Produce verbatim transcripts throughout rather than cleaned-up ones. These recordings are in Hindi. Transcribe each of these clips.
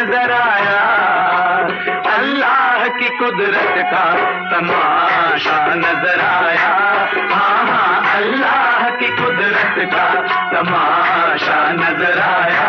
नजर आया, अल्लाह की कुदरत का तमाशा नजर आया। हाँ हाँ अल्लाह की कुदरत का तमाशा नजर आया।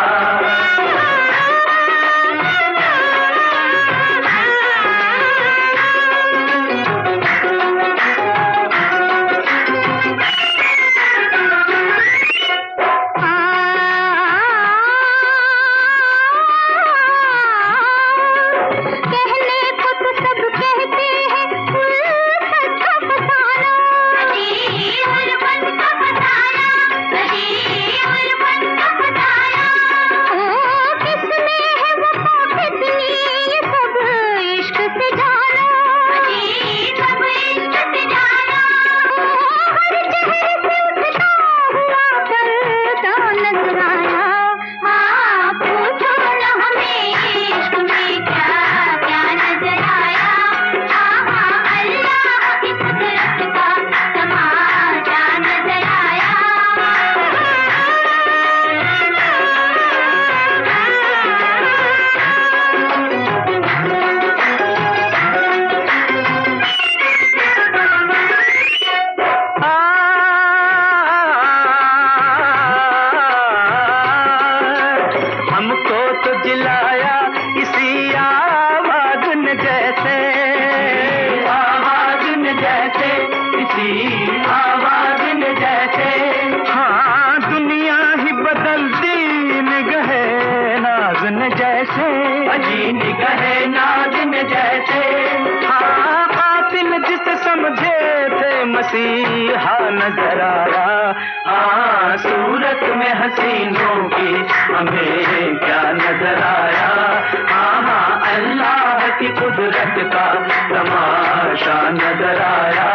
मसीहा नजर आया। हाँ सूरत में हसीनों की हमें क्या नजर आया। हाँ हाँ अल्लाह की कुदरत का तमाशा नजर आया।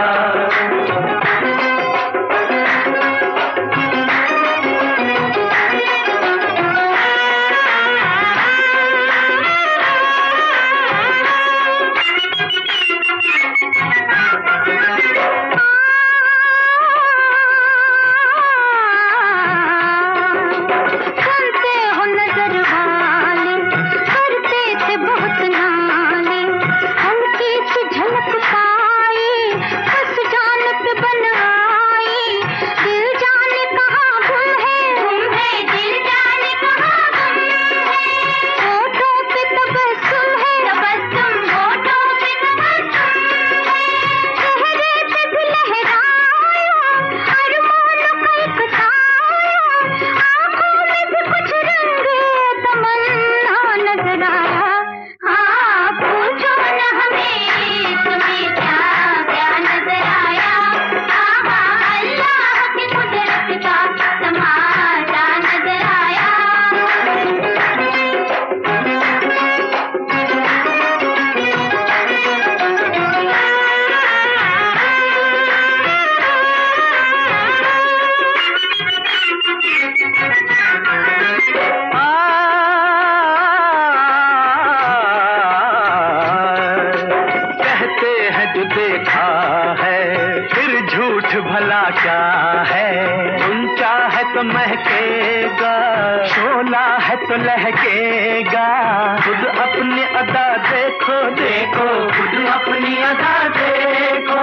भला क्या है, ऊंचा है तो महकेगा, शोला है तो लहकेगा। खुद अपनी अदा देखो देखो, खुद अपनी अदा देखो।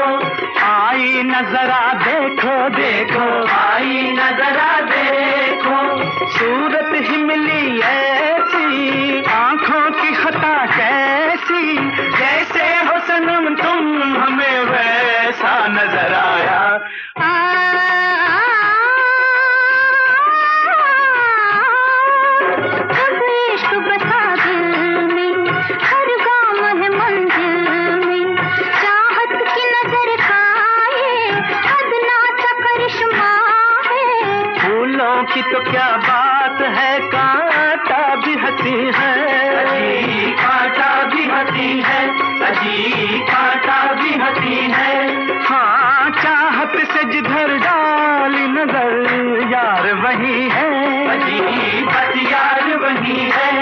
आई नजरा देखो देखो, आई नजरा देखो। सूरत ही मिली ऐसी, आंखों की खता कैसी। जैसे हो सनम तुम हमें वैसा नजर आया। की तो क्या बात है, कांटा भी हंसी है, अजी कांटा भी हंसी है, अजी कांटा भी हंसी है। हाँ चाहत से जिधर डाली नजर यार वही है, अजी बस यार वही है।